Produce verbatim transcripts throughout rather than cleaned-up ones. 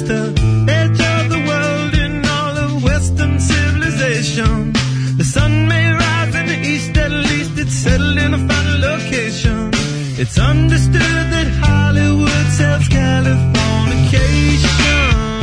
the edge of the world in all of Western civilization. The sun may rise in the east, at least it's settled in a final location. It's understood that Hollywood sells Californication.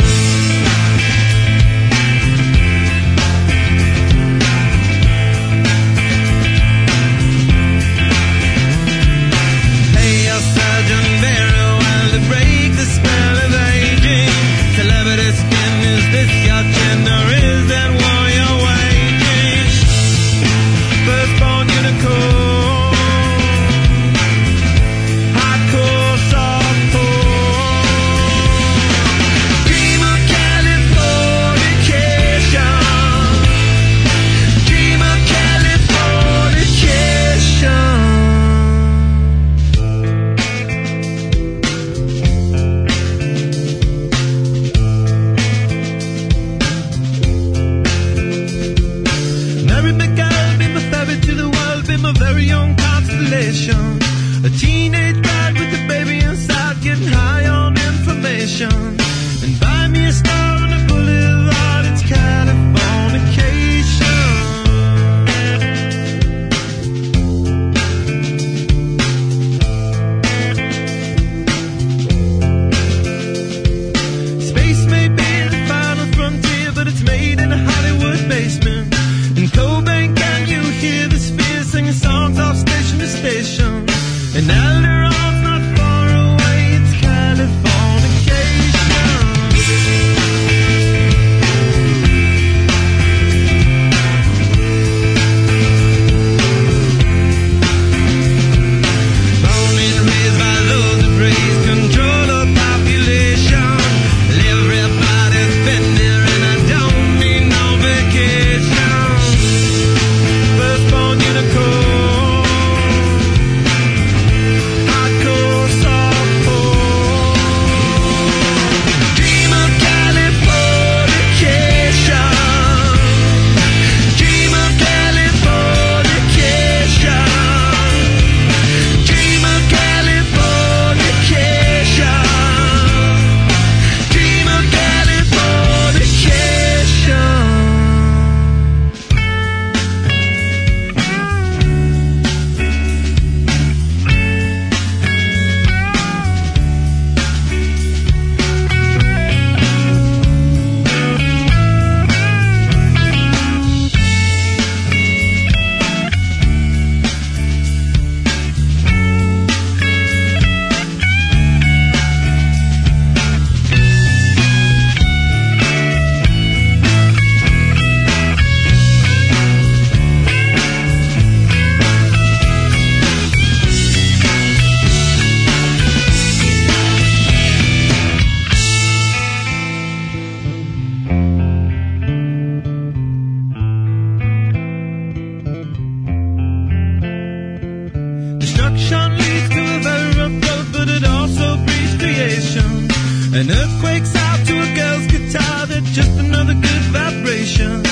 A teenage bride with a baby inside, getting high on information. And buy me a star on a boulevard, it's Californication. Space may be the final frontier, but it's made in a Hollywood basement. In Cobain, can you hear the spheres singing songs off station to station? And Alderon's not far away, it's Californication. Born and raised by those that praise control of population. Everybody's been there and I don't need no vacation. Firstborn unicorn. An earthquake's out to a girl's guitar, that's just another good vibration.